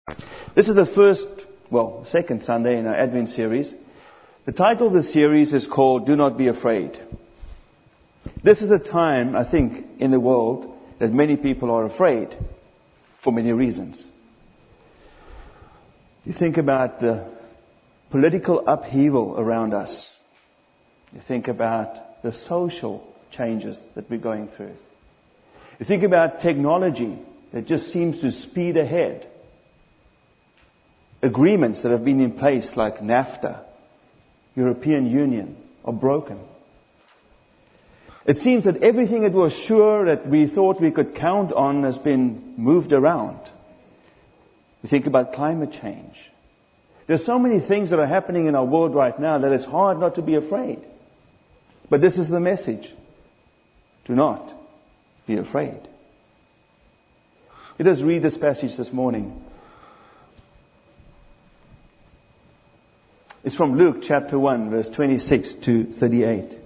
This is the second Sunday in our Advent series. The title of the series is called Do Not Be Afraid. This is a time, I think, in the world that many people are afraid for many reasons. You think about the political upheaval around us. You think about the social changes that we're going through. You think about technology that just seems to speed ahead. Agreements that have been in place like NAFTA, European Union, are broken. It seems that everything that was sure that we thought we could count on has been moved around. We think about climate change. There's so many things that are happening in our world right now that it's hard not to be afraid. But this is the message. Do not be afraid. Let us read this passage this morning. It's from Luke chapter 1, verse 26 to 38.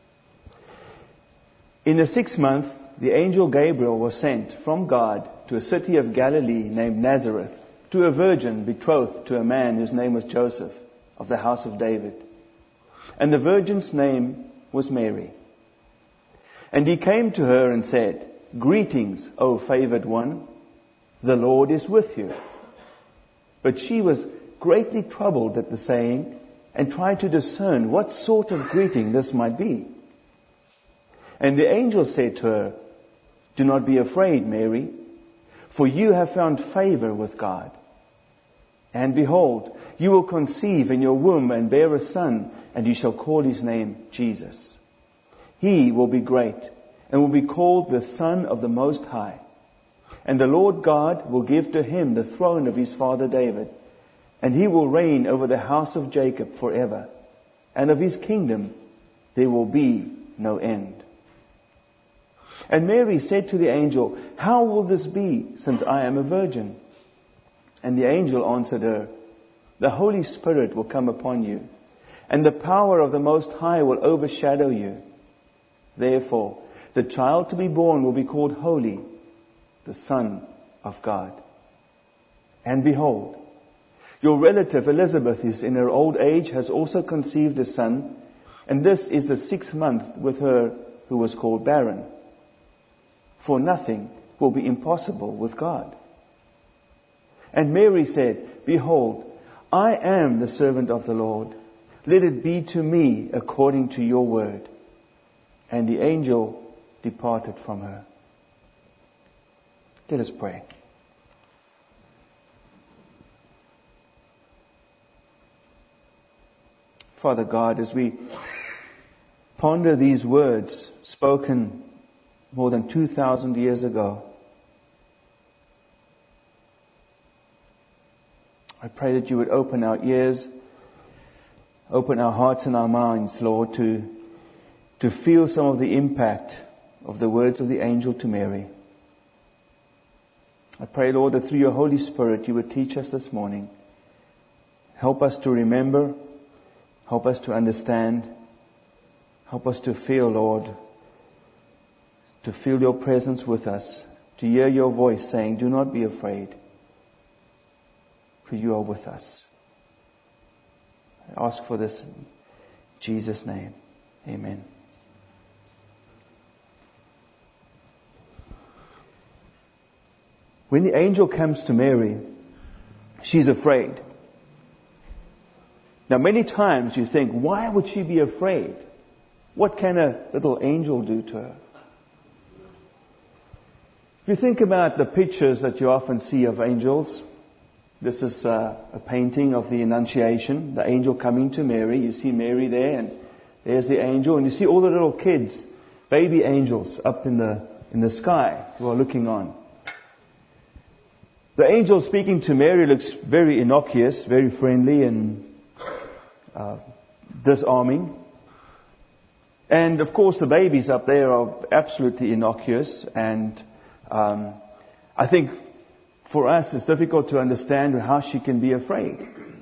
In the 6th month, the angel Gabriel was sent from God to a city of Galilee named Nazareth, to a virgin betrothed to a man whose name was Joseph, of the house of David. And the virgin's name was Mary. And he came to her and said, "Greetings, O favored one, the Lord is with you." But she was greatly troubled at the saying, and tried to discern what sort of greeting this might be. And the angel said to her, "Do not be afraid, Mary, for you have found favor with God. And behold, you will conceive in your womb and bear a son, and you shall call his name Jesus. He will be great, and will be called the Son of the Most High. And the Lord God will give to him the throne of his father David, and he will reign over the house of Jacob forever, and of his kingdom there will be no end." And Mary said to the angel, "How will this be, since I am a virgin?" And the angel answered her, "The Holy Spirit will come upon you, and the power of the Most High will overshadow you. Therefore, the child to be born will be called Holy, the Son of God. And behold, your relative Elizabeth is in her old age, has also conceived a son, and this is the 6th month with her who was called barren. For nothing will be impossible with God." And Mary said, "Behold, I am the servant of the Lord. Let it be to me according to your word." And the angel departed from her. Let us pray. Father God, as we ponder these words spoken more than 2,000 years ago, I pray that you would open our ears, open our hearts and our minds, Lord, to feel some of the impact of the words of the angel to Mary. I pray, Lord, that through your Holy Spirit you would teach us this morning. Help us to remember. Help us to understand. Help us to feel, Lord, to feel your presence with us, to hear your voice saying, "Do not be afraid, for you are with us." I ask for this in Jesus' name. Amen. When the angel comes to Mary, she's afraid. Now, many times you think, why would she be afraid? What can a little angel do to her? If you think about the pictures that you often see of angels, this is a painting of the Annunciation, the angel coming to Mary. You see Mary there, and there's the angel, and you see all the little kids, baby angels up in the sky who are looking on. The angel speaking to Mary looks very innocuous, very friendly, and disarming. And of course the babies up there are absolutely innocuous, and I think for us it's difficult to understand how she can be afraid.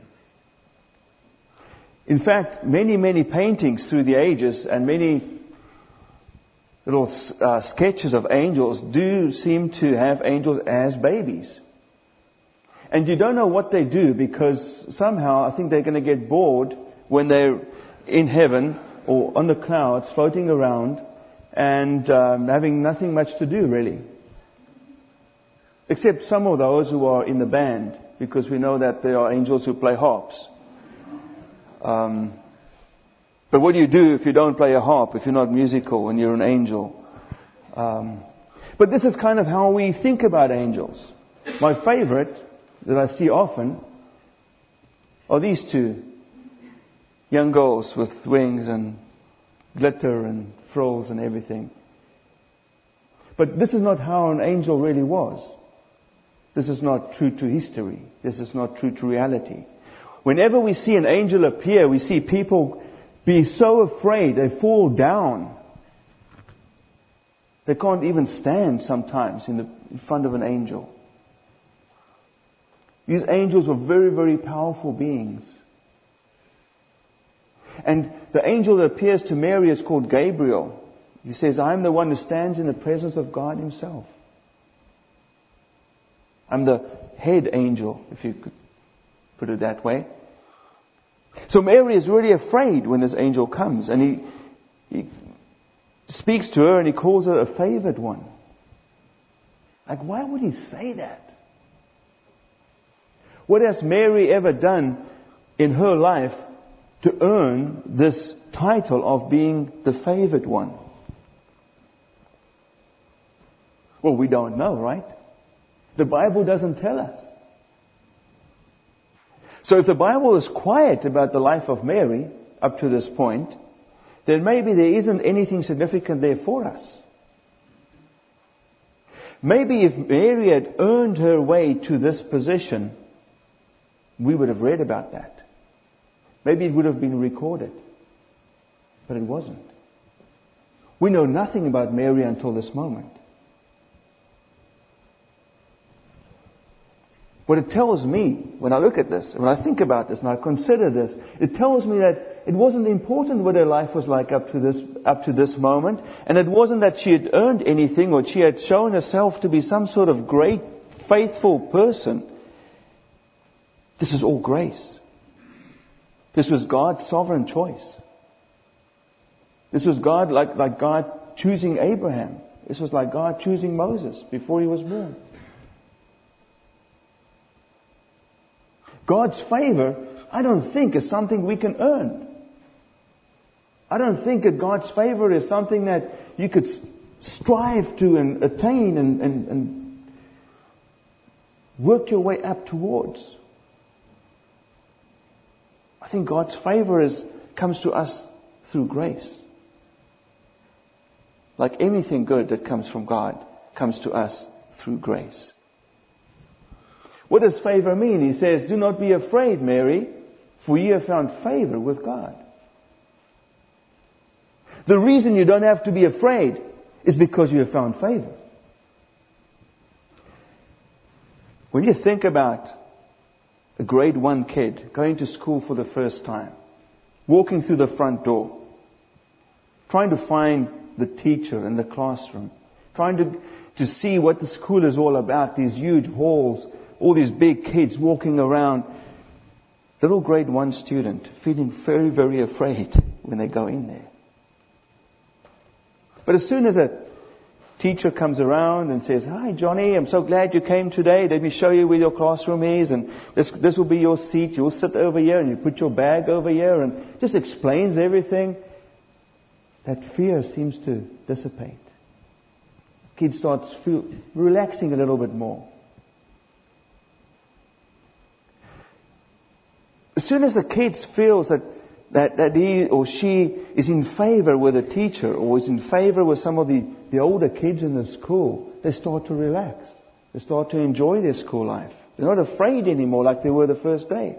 In fact, many paintings through the ages and many little sketches of angels do seem to have angels as babies. And you don't know what they do, because somehow I think they're going to get bored when they're in heaven or on the clouds floating around and having nothing much to do really. Except some of those who are in the band, because we know that there are angels who play harps. But what do you do if you don't play a harp, if you're not musical and you're an angel? But this is kind of how we think about angels. My favorite that I see often are these two young girls with wings and glitter and frills and everything. But this is not how an angel really was. This is not true to history. This is not true to reality. Whenever we see an angel appear, we see people be so afraid they fall down. They can't even stand sometimes in front of an angel. These angels were very, very powerful beings. And the angel that appears to Mary is called Gabriel. He says, I'm the one who stands in the presence of God Himself. I'm the head angel, if you could put it that way. So Mary is really afraid when this angel comes, and he speaks to her and he calls her a favored one. Like, why would he say that? What has Mary ever done in her life to earn this title of being the favored one? Well, we don't know, right? The Bible doesn't tell us. So if the Bible is quiet about the life of Mary up to this point, then maybe there isn't anything significant there for us. Maybe if Mary had earned her way to this position, we would have read about that. Maybe it would have been recorded. But it wasn't. We know nothing about Mary until this moment. What it tells me, when I look at this, when I think about this and I consider this, it tells me that it wasn't important what her life was like up to this moment, and it wasn't that she had earned anything or she had shown herself to be some sort of great, faithful person. This is all grace. This was God's sovereign choice. This was God, like God choosing Abraham. This was like God choosing Moses before he was born. God's favor, I don't think, is something we can earn. I don't think that God's favor is something that you could strive to and attain and work your way up towards. I think God's favor comes to us through grace. Like anything good that comes from God comes to us through grace. What does favor mean? He says, do not be afraid, Mary, for you have found favor with God. The reason you don't have to be afraid is because you have found favor. When you think about a grade 1 kid going to school for the first time, walking through the front door, trying to find the teacher in the classroom, trying to see what the school is all about, these huge halls, all these big kids walking around. Little grade 1 student feeling very, very afraid when they go in there. But as soon as a teacher comes around and says, "Hi Johnny, I'm so glad you came today. Let me show you where your classroom is, and this will be your seat. You'll sit over here and you put your bag over here," and just explains everything, that fear seems to dissipate. Kid starts relaxing a little bit more. As soon as the kid feels that he or she is in favor with a teacher or is in favor with some of the older kids in the school, they start to relax. They start to enjoy their school life. They're not afraid anymore like they were the first day.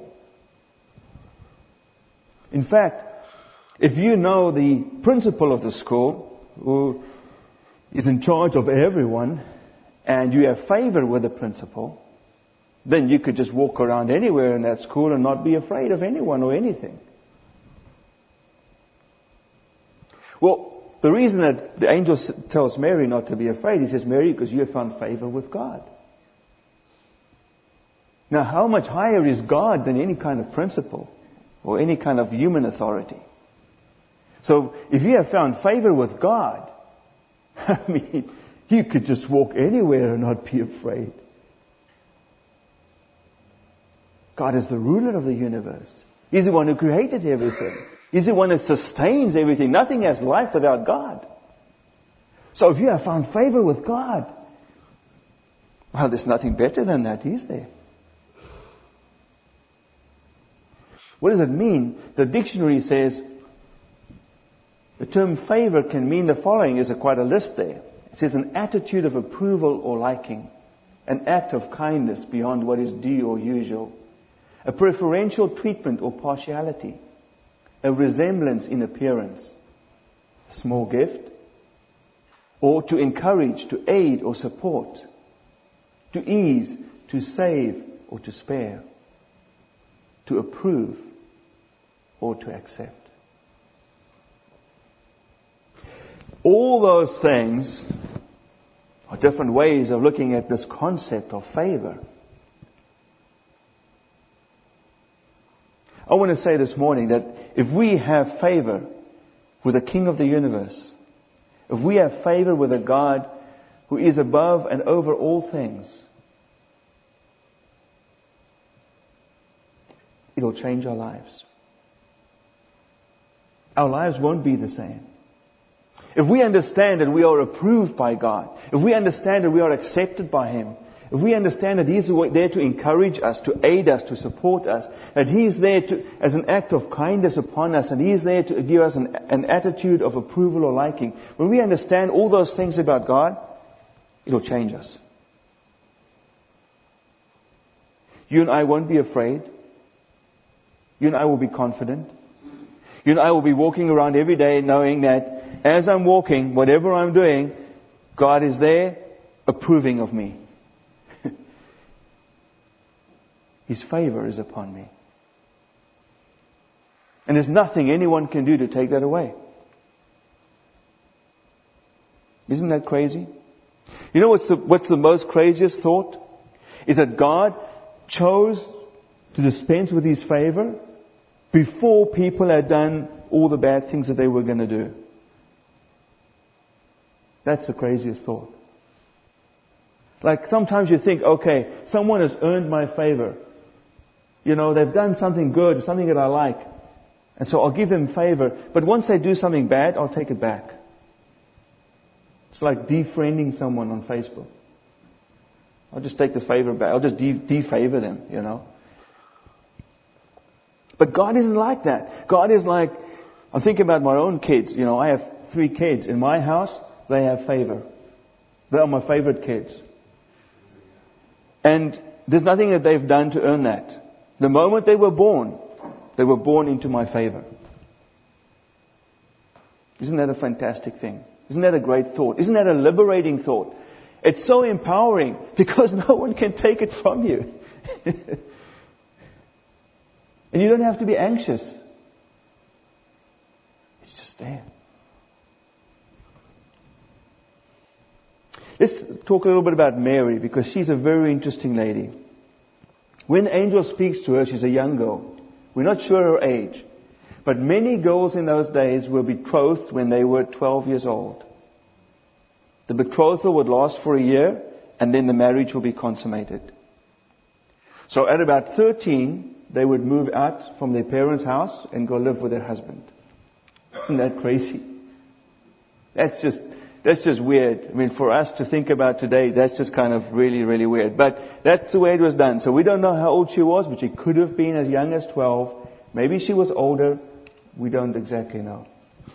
In fact, if you know the principal of the school, who is in charge of everyone, and you have favor with the principal, then you could just walk around anywhere in that school and not be afraid of anyone or anything. Well, the reason that the angel tells Mary not to be afraid, he says, "Mary, because you have found favor with God." Now, how much higher is God than any kind of principle or any kind of human authority? So, if you have found favor with God, I mean, you could just walk anywhere and not be afraid. God is the ruler of the universe. He's the one who created everything. He's the one who sustains everything. Nothing has life without God. So if you have found favor with God, well, there's nothing better than that, is there? What does it mean? The dictionary says the term favor can mean the following. There's quite a list there. It says an attitude of approval or liking, an act of kindness beyond what is due or usual, a preferential treatment or partiality, a resemblance in appearance, a small gift, or to encourage, to aid or support, to ease, to save or to spare, to approve or to accept. All those things are different ways of looking at this concept of favor. I want to say this morning that if we have favor with the King of the universe, if we have favor with a God who is above and over all things, it will change our lives. Our lives won't be the same. If we understand that we are approved by God, if we understand that we are accepted by Him, if we understand that He is there to encourage us, to aid us, to support us, that He is there as an act of kindness upon us, and He is there to give us an attitude of approval or liking, when we understand all those things about God, it will change us. You and I won't be afraid. You and I will be confident. You and I will be walking around every day knowing that as I'm walking, whatever I'm doing, God is there approving of me. His favor is upon me. And there's nothing anyone can do to take that away. Isn't that crazy? You know what's the most craziest thought? Is that God chose to dispense with His favor before people had done all the bad things that they were going to do. That's the craziest thought. Like sometimes you think, okay, someone has earned my favor. You know, they've done something good, something that I like. And so I'll give them favor. But once they do something bad, I'll take it back. It's like defriending someone on Facebook. I'll just take the favor back. I'll just defavor them, you know. But God isn't like that. God is like, I'm thinking about my own kids. You know, I have 3 kids. In my house, they have favor. They are my favorite kids. And there's nothing that they've done to earn that. The moment they were born into my favor. Isn't that a fantastic thing? Isn't that a great thought? Isn't that a liberating thought? It's so empowering because no one can take it from you. And you don't have to be anxious. It's just there. Let's talk a little bit about Mary because she's a very interesting lady. When the angel speaks to her, she's a young girl. We're not sure her age. But many girls in those days were betrothed when they were 12 years old. The betrothal would last for a year and then the marriage will be consummated. So at about 13, they would move out from their parents' house and go live with their husband. Isn't that crazy? That's just weird. I mean, for us to think about today, that's just kind of really, really weird. But that's the way it was done. So we don't know how old she was, but she could have been as young as 12. Maybe she was older. We don't exactly know.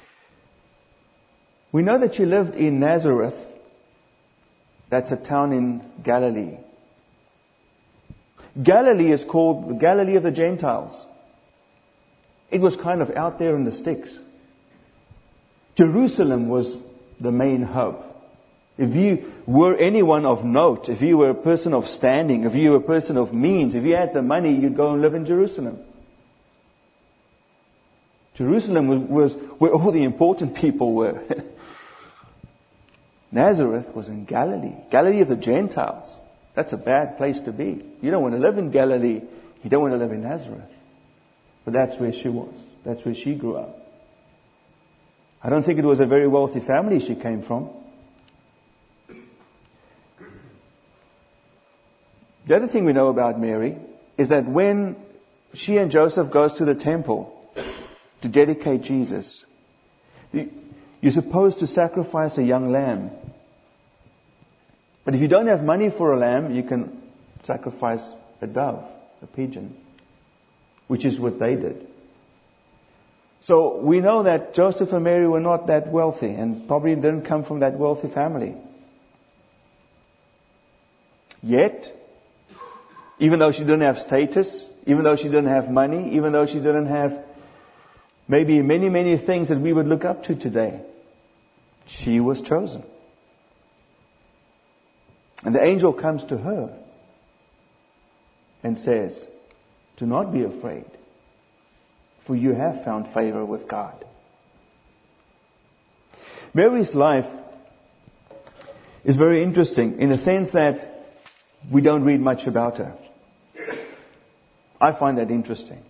We know that she lived in Nazareth. That's a town in Galilee. Galilee is called the Galilee of the Gentiles. It was kind of out there in the sticks. Jerusalem was the main hub. If you were anyone of note, if you were a person of standing, if you were a person of means, if you had the money, you'd go and live in Jerusalem. Jerusalem was where all the important people were. Nazareth was in Galilee. Galilee of the Gentiles. That's a bad place to be. You don't want to live in Galilee. You don't want to live in Nazareth. But that's where she was. That's where she grew up. I don't think it was a very wealthy family she came from. The other thing we know about Mary is that when she and Joseph goes to the temple to dedicate Jesus, you're supposed to sacrifice a young lamb. But if you don't have money for a lamb, you can sacrifice a dove, a pigeon, which is what they did. So we know that Joseph and Mary were not that wealthy and probably didn't come from that wealthy family. Yet, even though she didn't have status, even though she didn't have money, even though she didn't have maybe many, many things that we would look up to today, she was chosen. And the angel comes to her and says, "Do not be afraid, for you have found favor with God." Mary's life is very interesting in the sense that we don't read much about her. I find that interesting.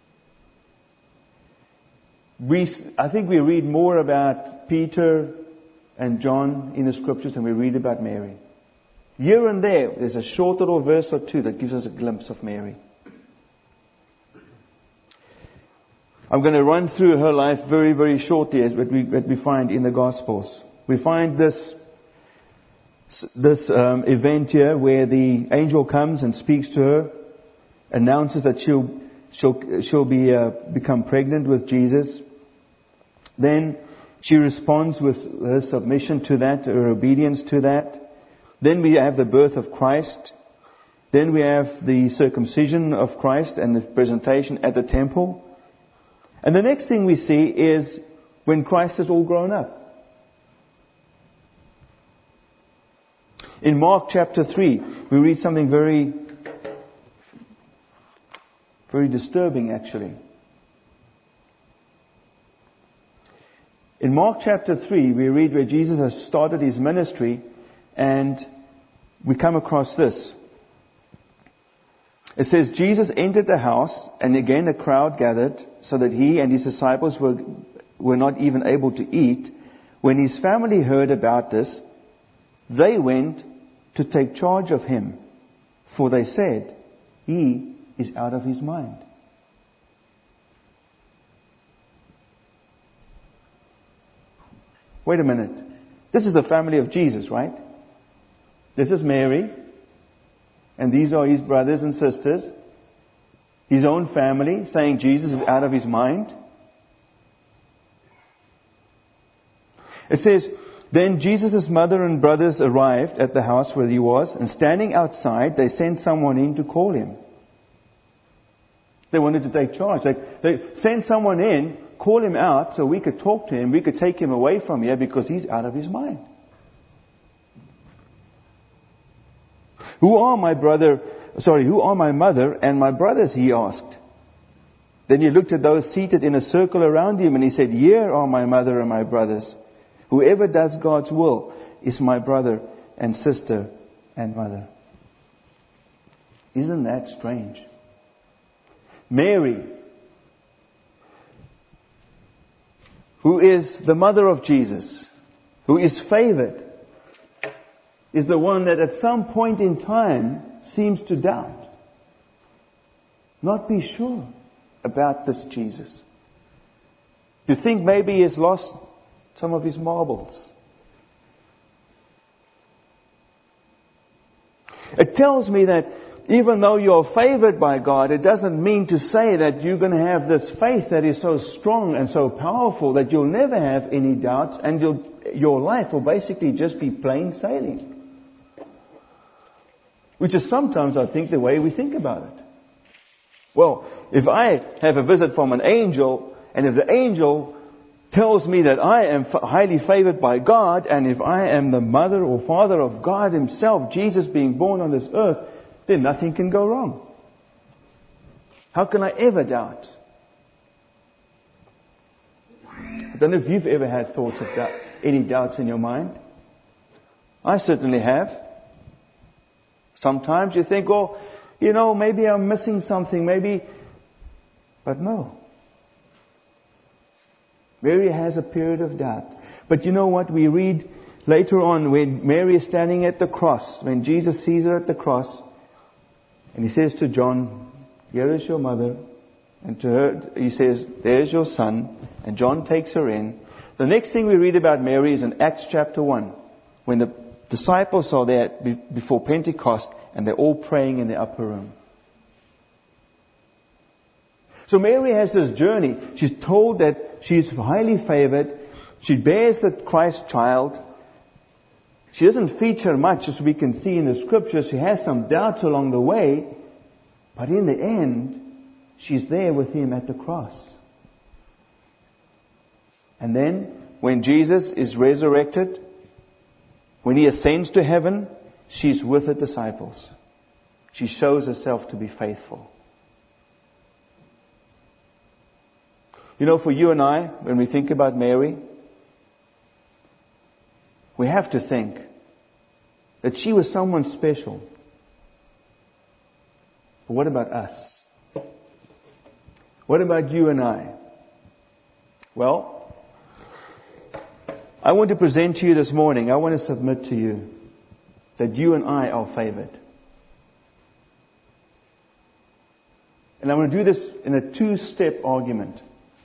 I think we read more about Peter and John in the scriptures than we read about Mary. Here and there's a short little verse or two that gives us a glimpse of Mary. I'm going to run through her life very, very shortly as what we find in the Gospels. We find this event here where the angel comes and speaks to her, announces that she'll become pregnant with Jesus. Then she responds with her submission to that, her obedience to that. Then we have the birth of Christ. Then we have the circumcision of Christ and the presentation at the temple. And the next thing we see is when Christ is all grown up. In Mark chapter 3, we read something very, very disturbing actually. In Mark chapter 3, we read where Jesus has started his ministry, and we come across this. It says, Jesus entered the house, and again a crowd gathered, so that he and his disciples were not even able to eat. When his family heard about this, they went to take charge of him, for they said, "He is out of his mind." Wait a minute. This is the family of Jesus, right? This is Mary, and these are his brothers and sisters, his own family, saying Jesus is out of his mind. It says, then Jesus' mother and brothers arrived at the house where he was, and standing outside, they sent someone in to call him. They wanted to take charge. They sent someone in, call him out, so we could talk to him, we could take him away from here because he's out of his mind. Who are my mother and my brothers? He asked. Then he looked at those seated in a circle around him and he said, here are my mother and my brothers. Whoever does God's will is my brother and sister and mother. Isn't that strange? Mary, who is the mother of Jesus, who is favored, is the one that at some point in time seems to doubt, not be sure about this Jesus, to think maybe he has lost some of his marbles. It tells me that even though you're favored by God, it doesn't mean to say that you're going to have this faith that is so strong and so powerful that you'll never have any doubts and your life will basically just be plain sailing. Which is sometimes, I think, the way we think about it. Well, if I have a visit from an angel, and if the angel tells me that I am highly favored by God, and if I am the mother or father of God himself, Jesus being born on this earth, then nothing can go wrong. How can I ever doubt? I don't know if you've ever had thoughts of doubt, any doubts in your mind. I certainly have. Sometimes you think, oh, maybe I'm missing something, but no. Mary has a period of doubt. But you know what? We read later on when Mary is standing at the cross, when Jesus sees her at the cross, and he says to John, "Here is your mother." And to her, he says, "There's your son." And John takes her in. The next thing we read about Mary is in Acts chapter 1, when the disciples are there before Pentecost, and they're all praying in the upper room. So Mary has this journey. She's told that she's highly favored. She bears the Christ child. She doesn't feature much, as we can see in the scriptures. She has some doubts along the way. But in the end, she's there with him at the cross. And then, when Jesus is resurrected, when he ascends to heaven, she's with the disciples. She shows herself to be faithful. For you and I, when we think about Mary, we have to think that she was someone special. But what about us? What about you and I? Well, I want to present to you this morning, I want to submit to you that you and I are favored. And I'm going to do this in a two-step argument.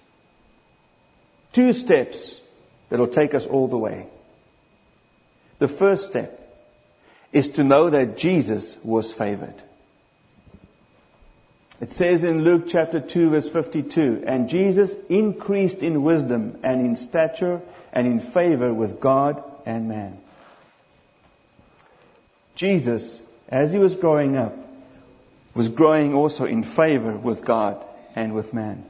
2 steps that will take us all the way. The first step is to know that Jesus was favored. It says in Luke chapter 2 verse 52, "And Jesus increased in wisdom and in stature and in favor with God and man." Jesus, as he was growing up, was growing also in favor with God and with man.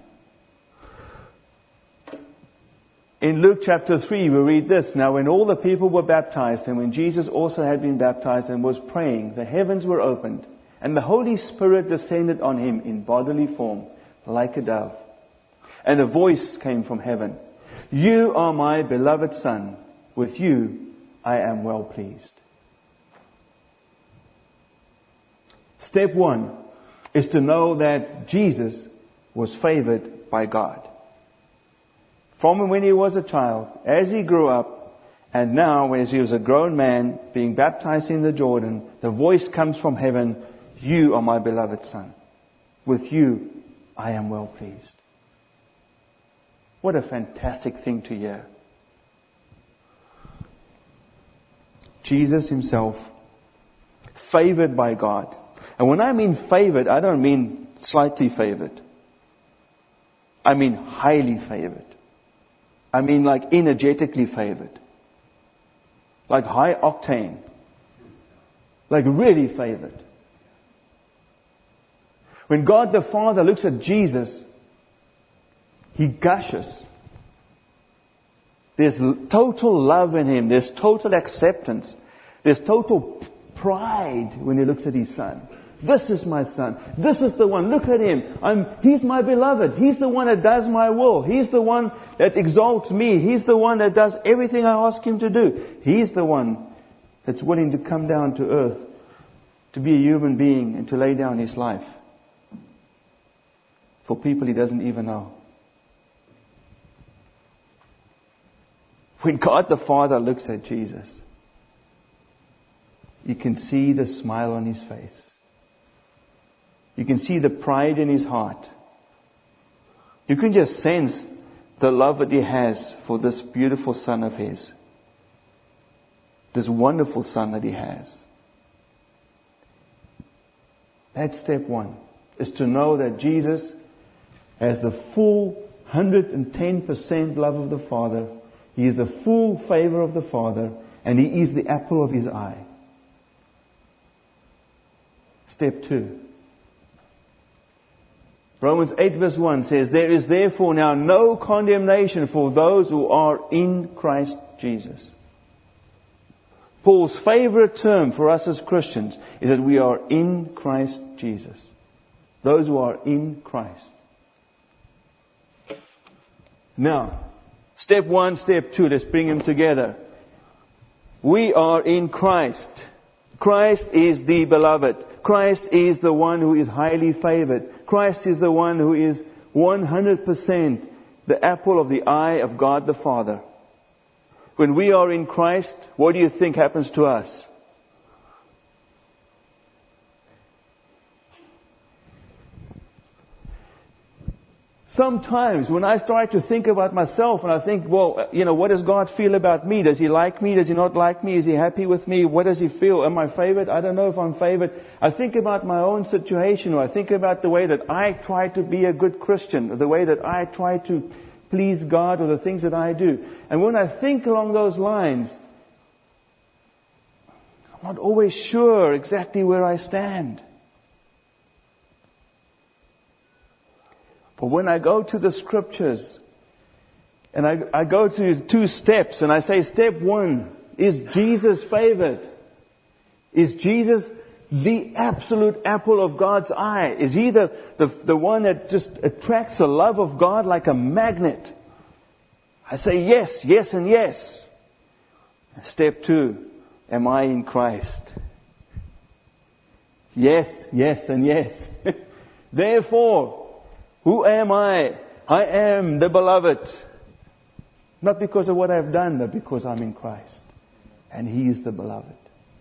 In Luke chapter 3 we read this, "Now when all the people were baptized, and when Jesus also had been baptized and was praying, the heavens were opened, and the Holy Spirit descended on him in bodily form, like a dove. And a voice came from heaven, 'You are my beloved Son, with you I am well pleased.'" Step 1 is to know that Jesus was favored by God. From when he was a child, as he grew up, and now as he was a grown man being baptized in the Jordan, the voice comes from heaven, "You are my beloved Son. With you I am well pleased." What a fantastic thing to hear. Jesus himself, favored by God. And when I mean favored, I don't mean slightly favored. I mean highly favored. I mean like energetically favored. Like high octane. Like really favored. When God the Father looks at Jesus, he gushes. There's total love in him. There's total acceptance. There's total pride when he looks at his Son. This is my Son. This is the one. Look at him. He's my beloved. He's the one that does my will. He's the one that exalts me. He's the one that does everything I ask him to do. He's the one that's willing to come down to earth, to be a human being and to lay down his life for people he doesn't even know. When God the Father looks at Jesus, you can see the smile on his face. You can see the pride in his heart. You can just sense the love that he has for this beautiful Son of his. This wonderful Son that he has. That's step 1. Is to know that Jesus has the full 110% love of the Father. He is the full favor of the Father. And he is the apple of his eye. Step 2. Romans 8 verse 1 says, "There is therefore now no condemnation for those who are in Christ Jesus." Paul's favorite term for us as Christians is that we are in Christ Jesus. Those who are in Christ. Now, step 1, step 2, let's bring them together. We are in Christ. Christ is the beloved. Christ is the one who is highly favored. Christ is the one who is 100% the apple of the eye of God the Father. When we are in Christ, what do you think happens to us? Sometimes when I start to think about myself and I think, well, what does God feel about me? Does He like me? Does He not like me? Is He happy with me? What does He feel? Am I favored? I don't know if I'm favored. I think about my own situation, or I think about the way that I try to be a good Christian, or the way that I try to please God, or the things that I do. And when I think along those lines, I'm not always sure exactly where I stand. But when I go to the Scriptures, and I go to 2 steps, and I say, step 1, is Jesus favored? Is Jesus the absolute apple of God's eye? Is He the one that just attracts the love of God like a magnet? I say yes, yes, and yes. Step 2, am I in Christ? Yes, yes, and yes. Therefore, who am I? I am the beloved. Not because of what I've done, but because I'm in Christ. And He is the beloved.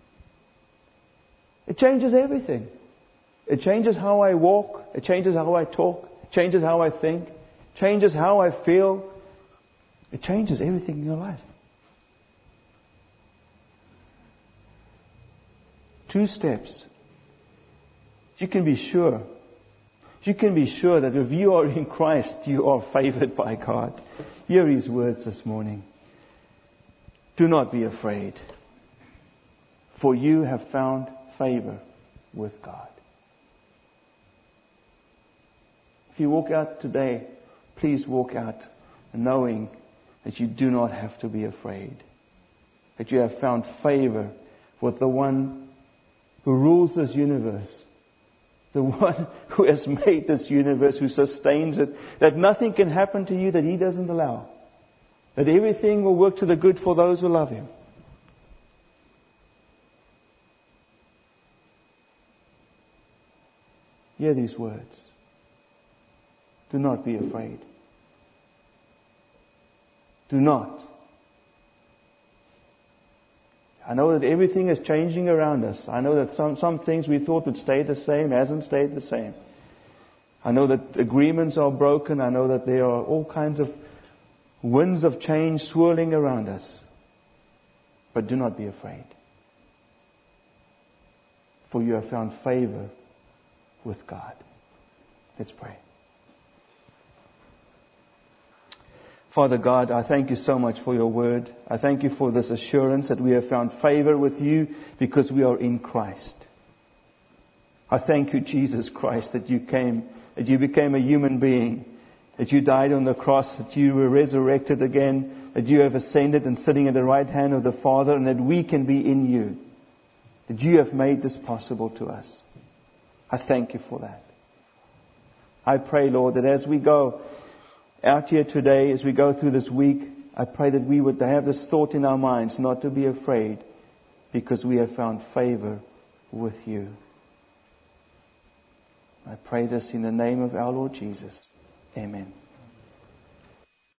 It changes everything. It changes how I walk. It changes how I talk. It changes how I think. It changes how I feel. It changes everything in your life. 2 steps. You can be sure. You can be sure that if you are in Christ, you are favored by God. Hear His words this morning. Do not be afraid, for you have found favor with God. If you walk out today, please walk out knowing that you do not have to be afraid. That you have found favor with the one who rules this universe. The one who has made this universe, who sustains it. That nothing can happen to you that He doesn't allow. That everything will work to the good for those who love Him. Hear these words. Do not be afraid. Do not. I know that everything is changing around us. I know that some things we thought would stay the same hasn't stayed the same. I know that agreements are broken. I know that there are all kinds of winds of change swirling around us. But do not be afraid. For you have found favor with God. Let's pray. Father God, I thank You so much for Your word. I thank You for this assurance that we have found favor with You because we are in Christ. I thank You, Jesus Christ, that You came, that You became a human being, that You died on the cross, that You were resurrected again, that You have ascended and sitting at the right hand of the Father, and that we can be in You. That You have made this possible to us. I thank You for that. I pray, Lord, that as we go out here today, as we go through this week, I pray that we would have this thought in our minds, not to be afraid, because we have found favor with You. I pray this in the name of our Lord Jesus. Amen.